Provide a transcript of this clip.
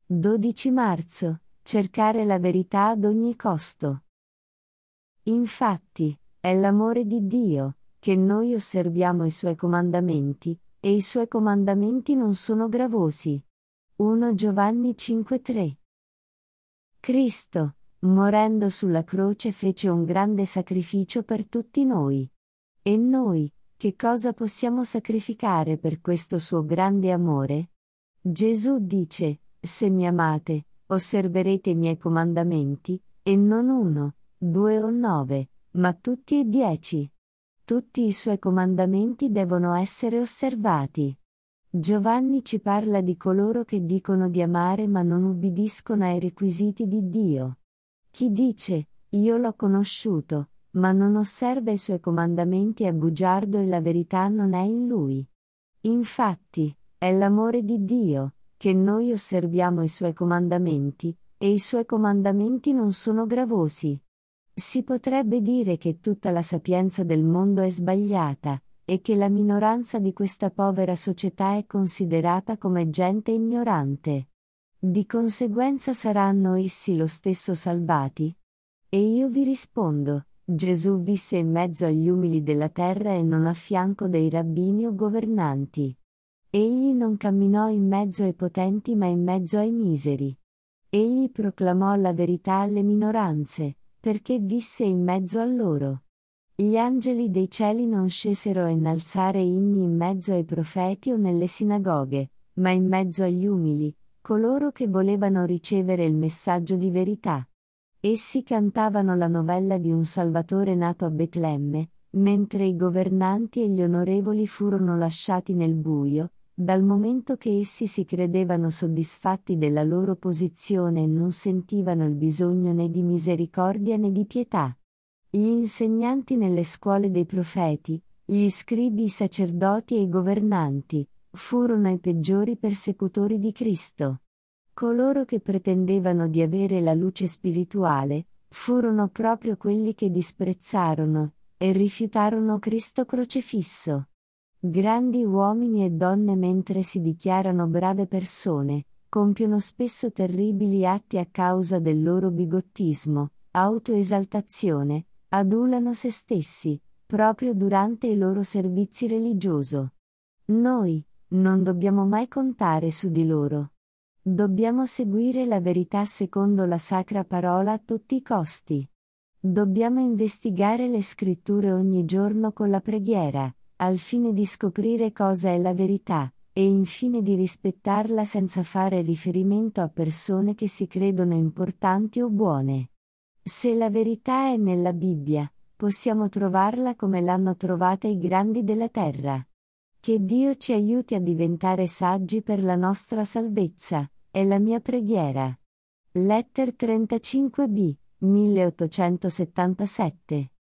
12 marzo. Cercare la verità ad ogni costo. Infatti, è l'amore di Dio, che noi osserviamo i Suoi comandamenti, e i Suoi comandamenti non sono gravosi. 1 Giovanni 5,3. Cristo, morendo sulla croce, fece un grande sacrificio per tutti noi. E noi, che cosa possiamo sacrificare per questo suo grande amore? Gesù dice: se mi amate, osserverete i miei comandamenti, e non 1, 2 o 9, ma tutti e 10. Tutti i suoi comandamenti devono essere osservati. Giovanni ci parla di coloro che dicono di amare ma non ubbidiscono ai requisiti di Dio. Chi dice: io l'ho conosciuto, ma non osserva i suoi comandamenti è bugiardo e la verità non è in lui. Infatti, è l'amore di Dio, che noi osserviamo i suoi comandamenti, e i suoi comandamenti non sono gravosi. Si potrebbe dire che tutta la sapienza del mondo è sbagliata, e che la minoranza di questa povera società è considerata come gente ignorante. Di conseguenza saranno essi lo stesso salvati? E io vi rispondo: Gesù visse in mezzo agli umili della terra e non a fianco dei rabbini o governanti. Egli non camminò in mezzo ai potenti ma in mezzo ai miseri. Egli proclamò la verità alle minoranze, perché visse in mezzo a loro. Gli angeli dei cieli non scesero a innalzare inni in mezzo ai profeti o nelle sinagoghe, ma in mezzo agli umili, coloro che volevano ricevere il messaggio di verità. Essi cantavano la novella di un Salvatore nato a Betlemme, mentre i governanti e gli onorevoli furono lasciati nel buio, dal momento che essi si credevano soddisfatti della loro posizione e non sentivano il bisogno né di misericordia né di pietà. Gli insegnanti nelle scuole dei profeti, gli scribi, i sacerdoti e i governanti, furono i peggiori persecutori di Cristo. Coloro che pretendevano di avere la luce spirituale, furono proprio quelli che disprezzarono e rifiutarono Cristo crocifisso. Grandi uomini e donne, mentre si dichiarano brave persone, compiono spesso terribili atti a causa del loro bigottismo, autoesaltazione, adulano se stessi, proprio durante il loro servizio religioso. Noi non dobbiamo mai contare su di loro. Dobbiamo seguire la verità secondo la sacra parola a tutti i costi. Dobbiamo investigare le scritture ogni giorno con la preghiera, al fine di scoprire cosa è la verità, e infine di rispettarla senza fare riferimento a persone che si credono importanti o buone. Se la verità è nella Bibbia, possiamo trovarla come l'hanno trovata i grandi della terra. Che Dio ci aiuti a diventare saggi per la nostra salvezza, è la mia preghiera. Letter 35b, 1877